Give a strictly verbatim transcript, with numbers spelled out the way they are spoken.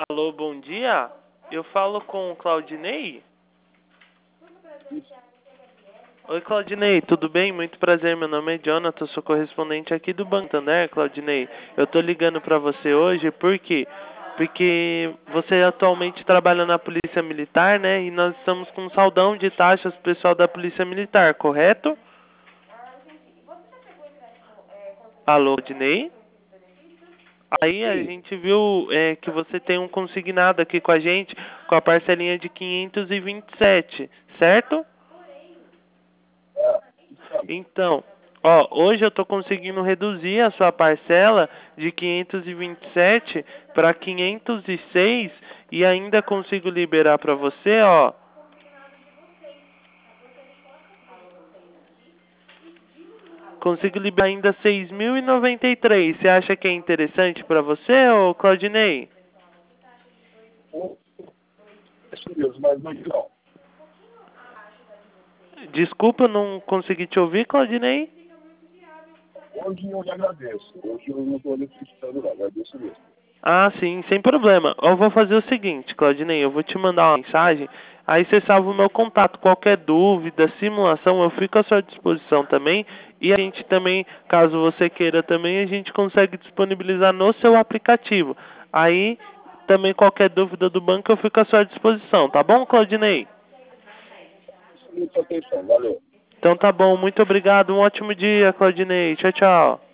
Alô, bom dia. Eu falo com o Claudinei? Oi, Claudinei, tudo bem? Muito prazer, meu nome é Jonathan, sou correspondente aqui do Banco Santander, Claudinei. Eu tô ligando pra você hoje por quê? Porque você atualmente trabalha na Polícia Militar, né? E nós estamos com um saldão de taxas pro pessoal da Polícia Militar, correto? Alô, Claudinei? Aí a Sim, gente viu é, que você tem um consignado aqui com a gente com a parcelinha de quinhentos e vinte e sete, certo? estamos. Então, ó, hoje eu tô conseguindo reduzir a sua parcela de quinhentos e vinte e sete para quinhentos e seis e ainda consigo liberar para você, ó. Consigo liberar ainda seis mil e noventa e três. Você acha que é interessante para você, ô Claudinei? Ou, isso mesmo, mas não, não. Desculpa, eu não consegui te ouvir, Claudinei. Hoje eu lhe agradeço. Hoje eu não estou necessitando, não. Agradeço mesmo. Ah, sim, sem problema. Eu vou fazer o seguinte, Claudinei, eu vou te mandar uma mensagem, aí você salva o meu contato. Qualquer dúvida, simulação, eu fico à sua disposição também. E a gente também, caso você queira também, a gente consegue disponibilizar no seu aplicativo. Aí, também qualquer dúvida do banco, eu fico à sua disposição, tá bom, Claudinei? Muita atenção. Valeu. Então tá bom, muito obrigado, um ótimo dia, Claudinei. Tchau, tchau.